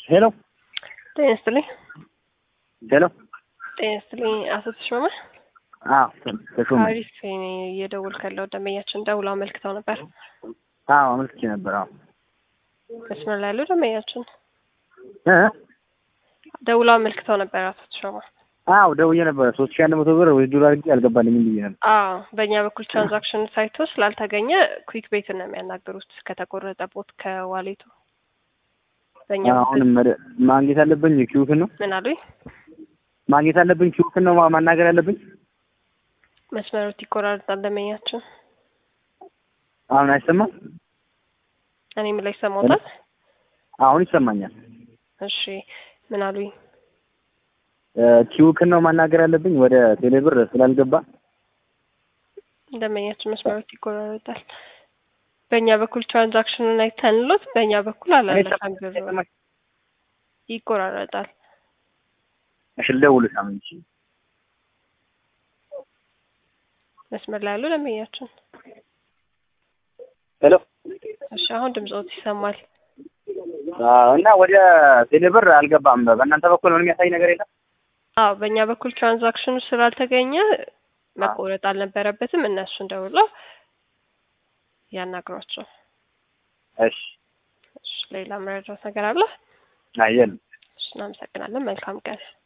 ሄሎ ጤና ይስጥልኝ። ሄሎ ጤና ይስጥልኝ። አቶ ተሾመ ተሾመ። አሪፍ ነኝ። እየደወልኩ ያለው ደንበኛችን ደውለው አመልክተው ነበር። አመልክቼ ነበር። መስመር ላይ ያለው ደንበኛችን እ ደውለው አመልክተው ነበር። አቶ ተሾመ ደውዬ ነበር። 3100 ብር ወይ ዶላር ግን አልገባልኝም ብዬ ነበር። በእኛ በኩል ትራንዛክሽን ሳይቶ ስላልተገኘ ኩዊክ ቤት ነው የሚያናገሩት ከተቆረጠቦት ከዋሌቱ። በእኛ አሁንም ማግኘት አለብኝ ኪውክን ነው። ምን አሉኝ? ማግኘት አለብኝ ኪውክን ነው ማናገር አለብኝ። መስመሩት ይቆራረጣል ደንበኛችን። አሁን አይሰማም? እኔ ምን ላይ ሰማሁት? አሁን ይሰማኛል። እሺ ምን አሉኝ? ኪውክን ነው ማናገር አለብኝ ወደ ቴሌብር ስላልገባ። ደንበኛችን መስመሩት ይቆራረጣል። በእኛ በኩል ትራንዛክሽኑን አይተንሎት በእኛ በኩል አላለፈም ብር ይቆራረጣል። እሺ ልደውልልሽ አሁን። መስመር ላይ ያለው ደንበኛችን። ሄሎ እሺ አሁን ድምጾት ይሰማል። እና ወደ ቴሌብር አልገባም። በእናንተ በኩል ምንም የሚያሳይ ነገር የለም? በእኛ በኩል ትራንዛክሽኑ ስላልተገኘ መቆረጥ አልነበረበትም። እነሱን ደውለው ያናግሯቸው። እሺ ሌላ መረጃ ነገር አለ? አየን። እናመሰግናለን። መልካም ቀን።